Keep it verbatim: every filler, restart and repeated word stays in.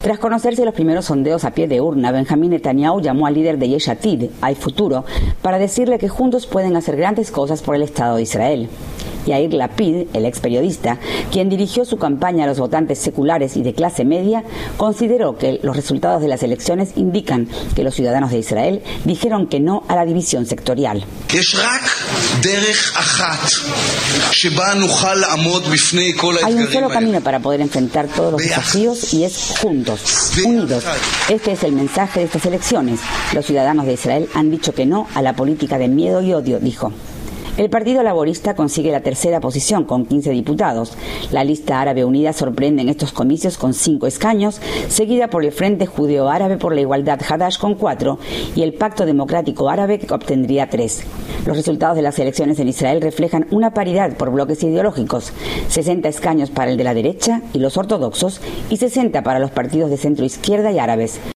Tras conocerse los primeros sondeos a pie de urna, Benjamín Netanyahu llamó al líder de Yesh Atid, Hay Futuro, para decirle que juntos pueden hacer grandes cosas por el Estado de Israel. Yair Lapid, el ex periodista, quien dirigió su campaña a los votantes seculares y de clase media, consideró que los resultados de las elecciones indican que los ciudadanos de Israel dijeron que no a la división sectorial. Hay un solo camino para poder enfrentar todos los desafíos y es juntos, unidos. Este es el mensaje de estas elecciones. Los ciudadanos de Israel han dicho que no a la política de miedo y odio, dijo. El Partido Laborista consigue la tercera posición con quince diputados. La lista árabe unida sorprende en estos comicios con cinco escaños, seguida por el Frente Judeo-Árabe por la Igualdad Hadash con cuatro y el Pacto Democrático Árabe que obtendría tres. Los resultados de las elecciones en Israel reflejan una paridad por bloques ideológicos, sesenta escaños para el de la derecha y los ortodoxos y sesenta para los partidos de centro izquierda y árabes.